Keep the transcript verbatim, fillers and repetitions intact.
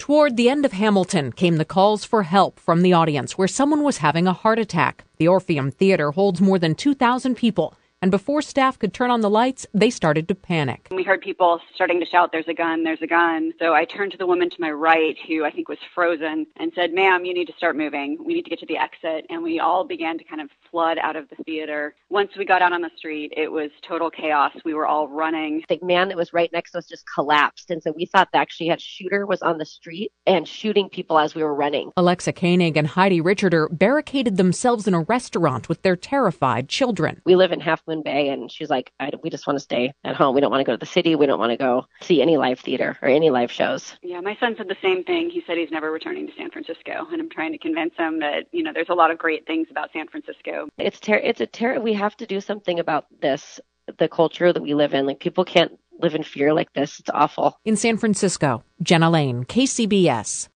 Toward the end of Hamilton came the calls for help from the audience where someone was having a heart attack. The Orpheum Theater holds more than two thousand people, and before staff could turn on the lights, they started to panic. We heard people starting to shout, "There's a gun, there's a gun." So I turned to the woman to my right, who I think was frozen, and said, "Ma'am, you need to start moving. We need to get to the exit." And we all began to kind of flood out of the theater. Once we got out on the street, it was total chaos. We were all running. The man that was right next to us just collapsed. And so we thought that actually a shooter was on the street and shooting people as we were running. Alexa Koenig and Heidi Richarder barricaded themselves in a restaurant with their terrified children. We live in Half Moon Bay, and she's like, I, we just want to stay at home. We don't want to go to the city. We don't want to go see any live theater or any live shows. Yeah, my son said the same thing. He said he's never returning to San Francisco, and I'm trying to convince him that, you know, there's a lot of great things about San Francisco. It's ter- It's a terror. We have to do something about this, the culture that we live in. Like, people can't live in fear like this. It's awful. In San Francisco, Jenna Lane, K C B S.